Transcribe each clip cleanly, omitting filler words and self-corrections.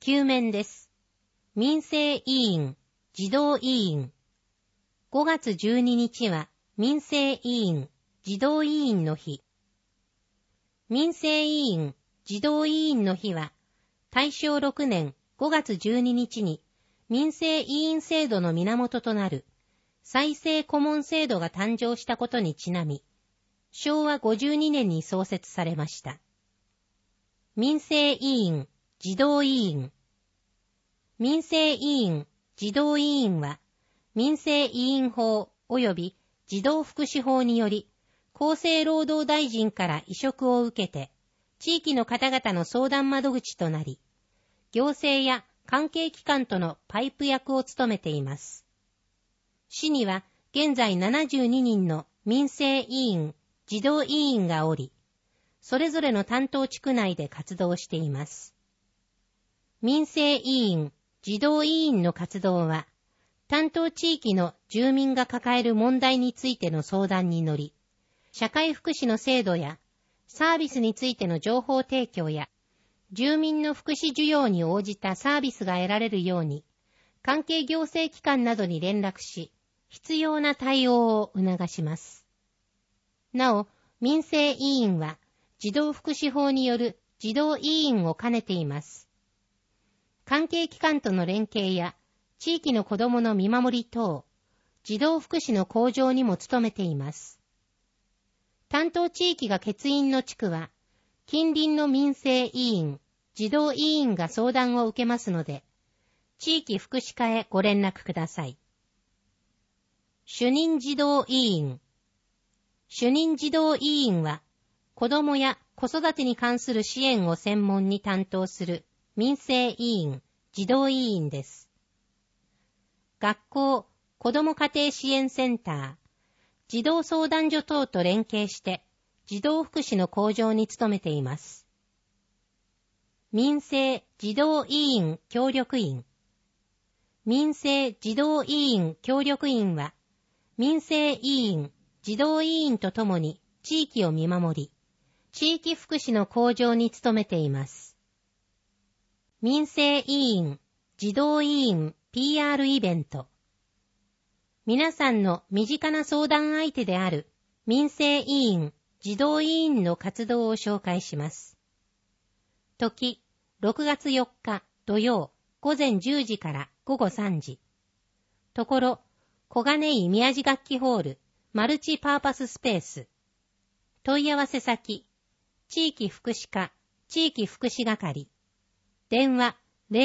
9面です。民生委員、児童委員。5月12日は民生委員、児童委員の日。民生委員、児童委員の日は、大正6年5月12日に民生委員制度の源となる再生顧問制度が誕生したことにちなみ、昭和52年に創設されました。民生委員、児童委員。民生委員、児童委員は、民生委員法及び児童福祉法により、厚生労働大臣から委嘱を受けて、地域の方々の相談窓口となり、行政や関係機関とのパイプ役を務めています。市には現在72人の民生委員、児童委員がおり、それぞれの担当地区内で活動しています。民生委員、児童委員の活動は、担当地域の住民が抱える問題についての相談に乗り、社会福祉の制度やサービスについての情報提供や、住民の福祉需要に応じたサービスが得られるように、関係行政機関などに連絡し、必要な対応を促します。なお、民生委員は、児童福祉法による児童委員を兼ねています。関係機関との連携や、地域の子どもの見守り等、児童福祉の向上にも努めています。担当地域が欠員の地区は、近隣の民生委員、児童委員が相談を受けますので、地域福祉課へご連絡ください。主任児童委員。主任児童委員は、子どもや子育てに関する支援を専門に担当する民生委員、児童委員です。学校、子ども家庭支援センター、児童相談所等と連携して、児童福祉の向上に努めています。民生児童委員協力員。民生児童委員協力員は、民生委員、児童委員とともに地域を見守り、地域福祉の向上に努めています。民生委員、児童委員 PR イベント。皆さんの身近な相談相手である民生委員、児童委員の活動を紹介します。時、6月4日土曜午前10時から午後3時。ところ、小金井宮地楽器ホールマルチパーパススペース。問い合わせ先、地域福祉課、地域福祉係。電話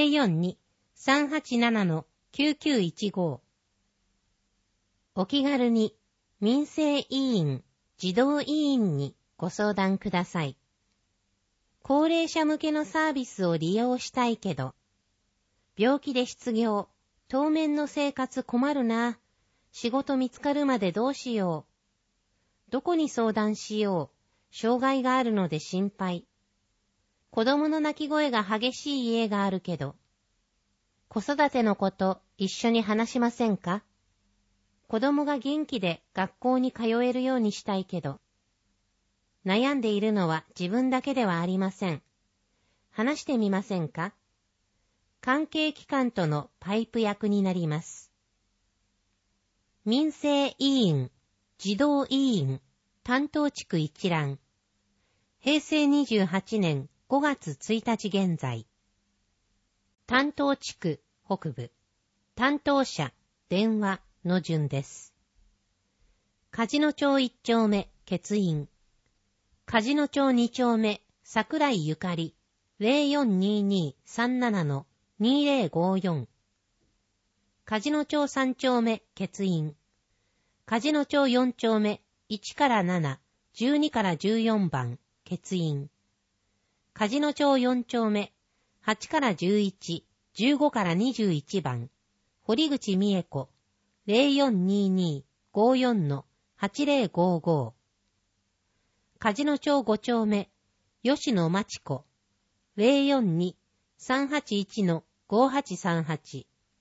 042-387-9915。お気軽に民生委員、児童委員にご相談ください。高齢者向けのサービスを利用したいけど、病気で失業、当面の生活困るな。仕事見つかるまでどうしよう。どこに相談しよう。障害があるので心配。子供の泣き声が激しい家があるけど、子育てのこと一緒に話しませんか？子供が元気で学校に通えるようにしたいけど、悩んでいるのは自分だけではありません。話してみませんか？関係機関とのパイプ役になります。民生委員、児童委員、担当地区一覧。平成28年5月1日現在。担当地区北部。担当者、電話の順です。梶野町1丁目、欠員。梶野町2丁目、桜井ゆかり、0422-37-2054。梶野町3丁目、欠員。梶野町4丁目、1から7、12から14番、欠員。梶野町4丁目、8から11、15から21番、堀口美恵子、0422-54-8055。梶野町5丁目、吉野真知子、042-381-5838。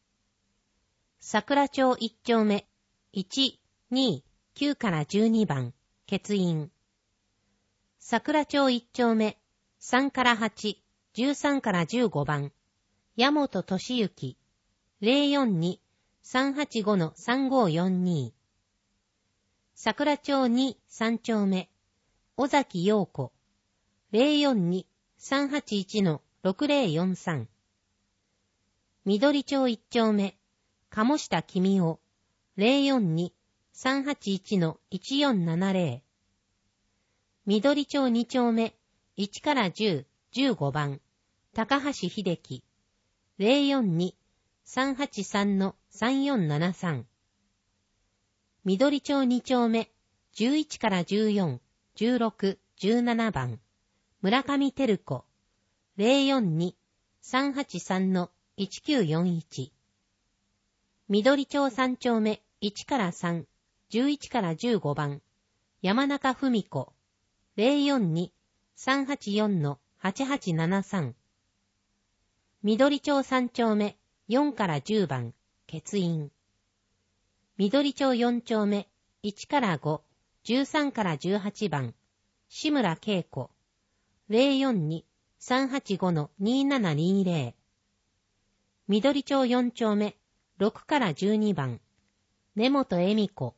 桜町1丁目、1、2、9から12番、欠員。桜町1丁目、3から8、13から15番、 矢本俊之 042-385-3542 桜町2、3丁目尾崎陽子 042-381-6043 緑町1丁目鴨下君夫 042-381-1470 緑町2丁目1から10、15番高橋秀樹 042-383-3473 緑町2丁目11から14、16、17番村上照子 042-383-1941 緑町3丁目1から3、11から15番山中文子 042-384-8873 緑町3丁目4から10番欠員緑町4丁目1から5、13から18番志村恵子 042-385-2720 緑町4丁目6から12番根本恵美子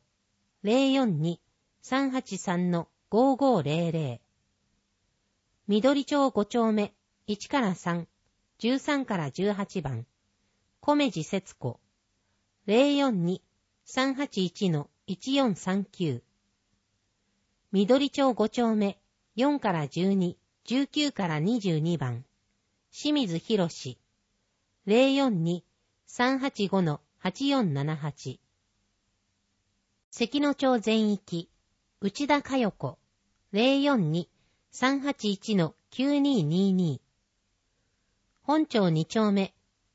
042-383-5500 緑町5丁目1から3、13から18番米地節子 042-381-1439 緑町5丁目4から12、19から22番清水博士 042-385-8478 関野町全域内田佳代子 042-381-9222 本町2丁目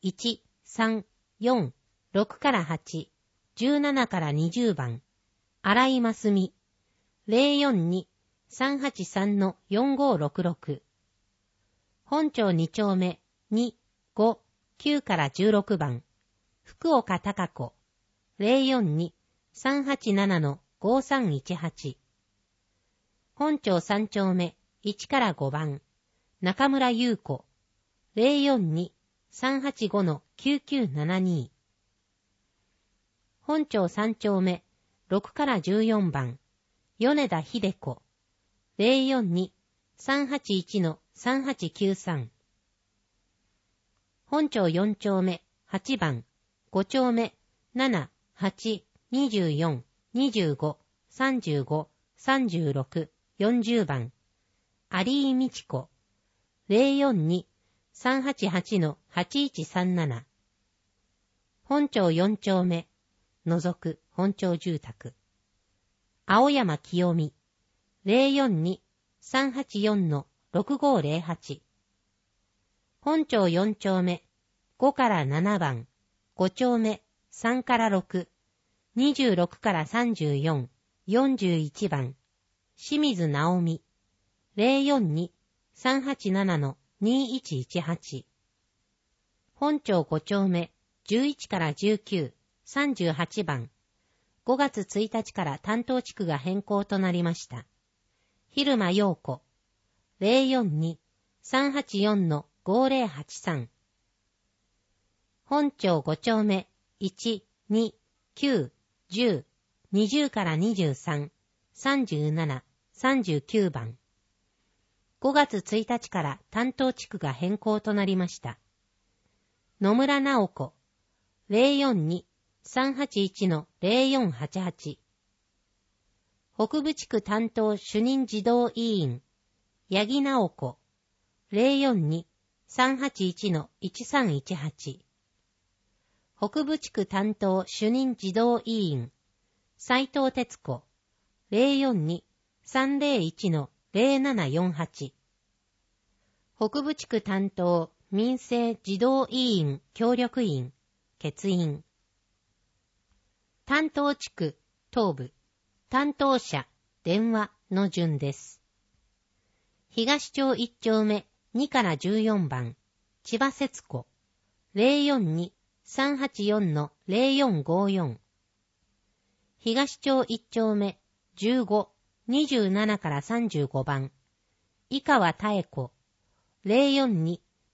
1、3、4、6から8、17から20番荒井真澄 042-383-4566 本町2丁目2、5、9から16番福岡貴子 042-387-5318 本町3丁目1から5番中村優子 042-385-9972 本町3丁目6から14番米田秀子 042-381-3893 本町4丁目8番5丁目7、8、24、25、35、36、40番有井美智子 042-388-8137 本町4丁目除く本町住宅青山清美 042-384-6508 本町4丁目5から7番5丁目3から6、26から34、41番清水直美 042-387-2118 本町5丁目11から19、38番5月1日から担当地区が変更となりました。蛭間陽子 042-384-5083 本町5丁目1、2、9、10、20から23、37、39番5月1日から担当地区が変更となりました。野村直子 042-381-0488 北部地区担当主任児童委員八木直子 042-381-1318 北部地区担当主任児童委員斉藤哲子 042-301-0748 北部地区担当民生児童委員協力員欠員担当地区東部担当者電話の順です。東町1丁目2から14番千葉節子 042-384-0454 東町1丁目15、27から35番井川妙子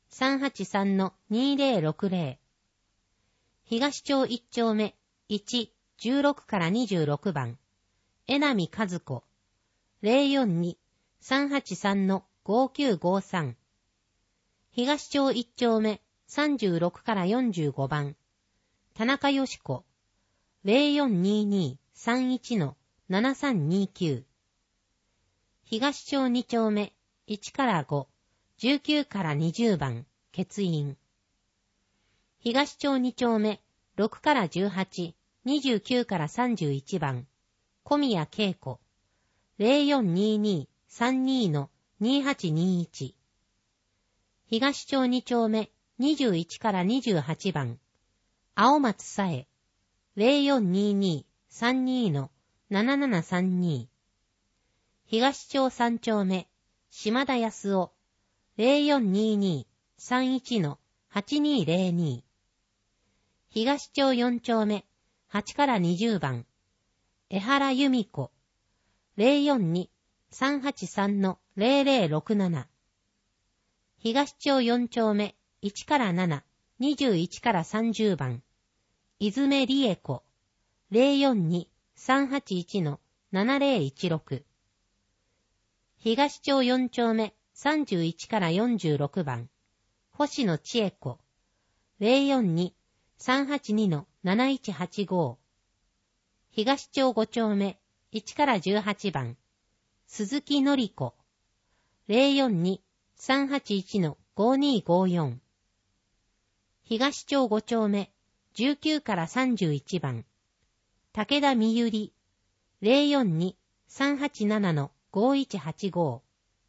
383-2060。東町1丁目1、16から26番。江波和子。042-383-5953。東町1丁目36から45番。田中よし子。0422-31-7329。東町2丁目1から5、19から20番。欠員。東町2丁目6から18、29から31番。小宮恵子。0422-32-2821。東町2丁目21から28番。青松さえ。0422-32-7732。東町3丁目島田康夫。0422-31-8202。東町4丁目8から20番。江原由美子。042-383-0067。東町4丁目1から7、21から30番。泉理恵子。042-381-7016。東町4丁目31から46番。星野千恵子。042-382-7185。東町5丁目1から18番。鈴木のり子。042-381-5254。東町5丁目19から31番。武田美ゆり。042-387-5185。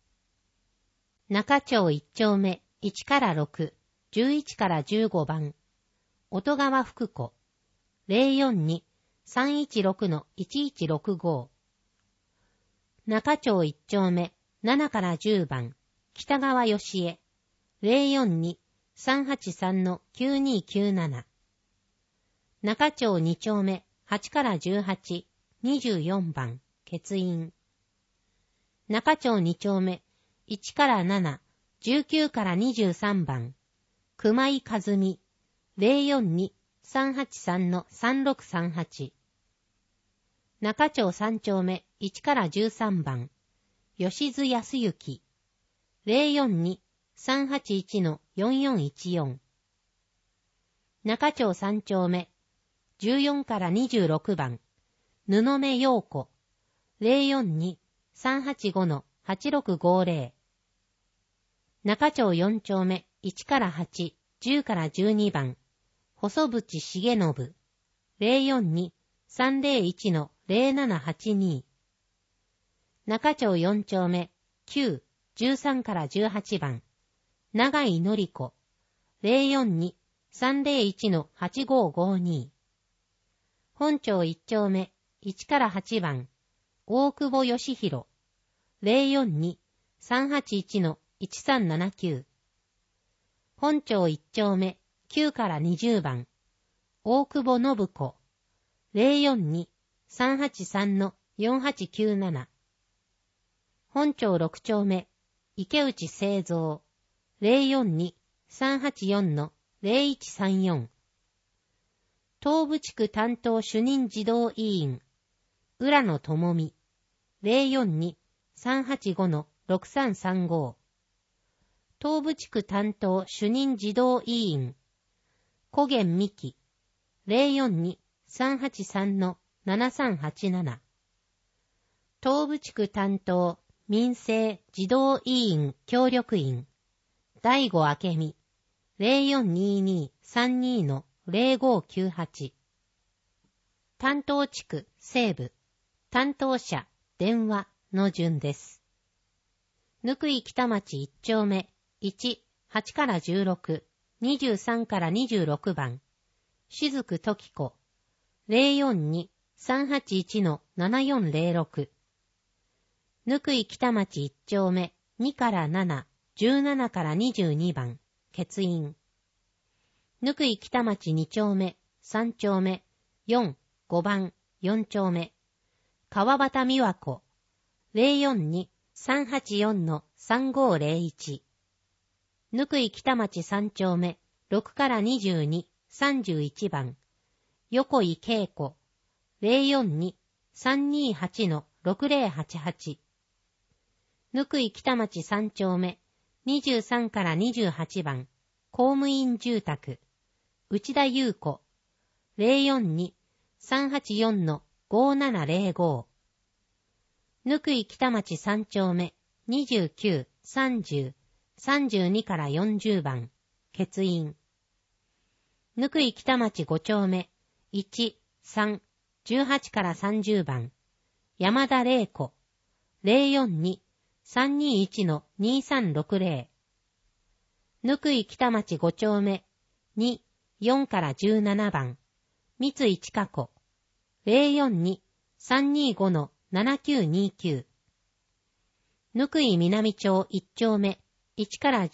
中町1丁目1から6、11から15番。音川福子。042-316-1165。中町1丁目7から10番。北川義恵。042-383-9297。中町2丁目8から18、24番。欠員。中町2丁目1から7、19から23番。熊井和美。042-383-3638。中町3丁目1から13番。吉津康之。042-381-4414。中町3丁目14から26番。布目陽子。042-385-8650。中町4丁目1から8、10から12番。細渕重信。042-301-0782。中町4丁目9、13から18番。長井のり子。042-301-8552。本町1丁目1から8番。大久保義弘。042-381-1379。本町1丁目9から20番。大久保信子。042-383-4897。本町6丁目池内清三。042-384-0134。東部地区担当主任児童委員。浦野智美。042-385-6335。東部地区担当主任児童委員。小源美希。042-383-7387。東部地区担当民生児童委員協力員。大吾明美。0422-32-0598。担当地区西部。担当者電話の順です。ぬくい北町1丁目1、8から16、23から26番。雫時子。042-381-7406。ぬくい北町1丁目2から7、17から22番。欠員。ぬくい北町2丁目3丁目4、5番4丁目。川端美和子。042-384-3501。 ぬくい北町3丁目、6から22、31番。横井恵子、042-328-6088。ぬくい北町3丁目、23から28番。公務員住宅、内田優子、042-384-5705。ぬくい北町3丁目、29、30、32から40番。欠員。ぬくい北町5丁目、1、3、18から30番。山田玲子、042-321-2360。ぬくい北町5丁目、2、4から17番。三井千佳子、042-325-7929。ぬくい南町1丁目、1から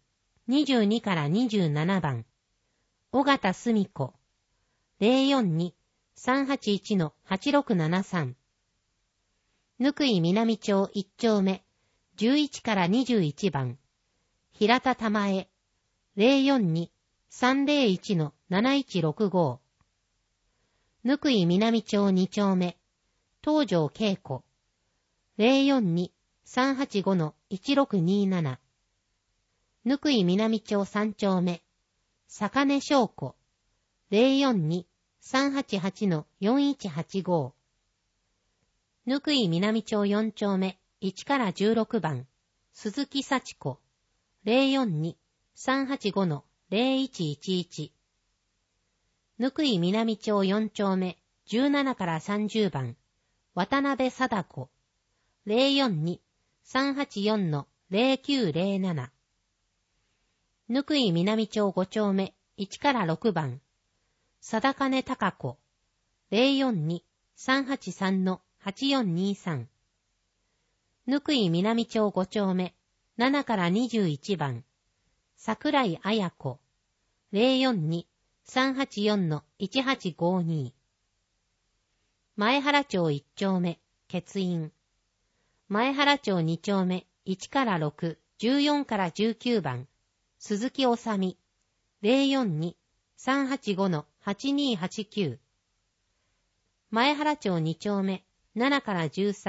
10、22から27番。尾形澄子、042-381-8673。ぬくい南町1丁目、11から21番。平田玉江、042-301-7165。ぬくい南町2丁目、東條恵子、042-385-1627。ぬくい南町3丁目、坂根翔子、042-388-4185。ぬくい南町4丁目、1から16番、鈴木幸子、042-385-0111。ぬくい南町4丁目、17から30番、渡辺貞子、042-384-0907。ぬくい南町5丁目、1から6番、貞金孝子、042-383-8423。ぬくい南町5丁目、7から21番、桜井彩子、042-384-1852。前原町1丁目、欠員。前原町2丁目、1から6、14から19番、鈴木治美、042-385-8289。前原町2丁目、7から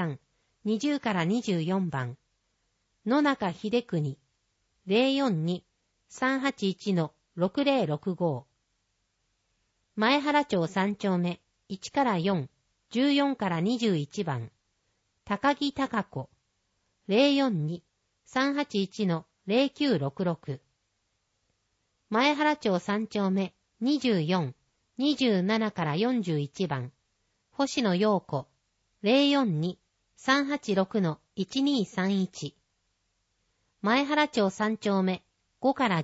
13、20から24番、野中秀邦、042-381-6065。前原町3丁目、1から4、14から21番、高木孝子、042-381-0966。前原町3丁目、24、27から41番、星野陽子、042-386-1231。前原町3丁目、5から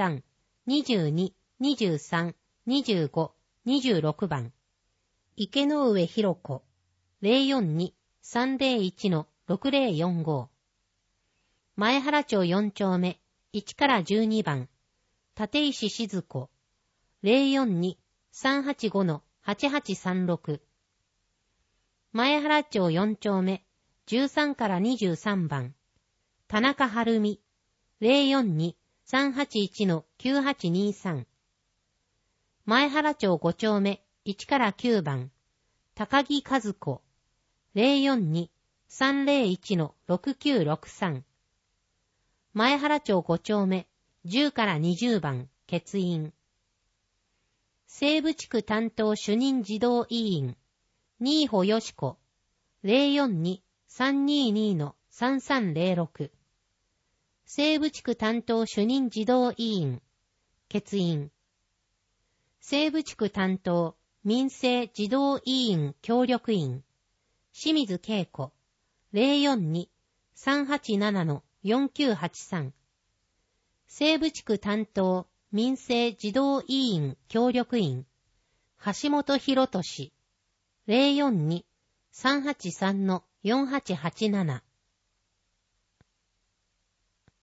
13、22、23、25、26番、池上博子、042-301-6045。前原町4丁目、1から12番、立石静子、042-385-8836。前原町4丁目、13から23番、田中晴美、042-381-9823。前原町5丁目、1から9番、高木和子、042-301-6963。前原町5丁目、10から20番、欠員。西部地区担当主任児童委員、新保よし子、042-322-3306。西部地区担当主任児童委員、欠員。西部地区担当民生児童委員協力員、清水恵子、042-387-4983。西部地区担当民生児童委員協力員、橋本博俊、042-383-4887。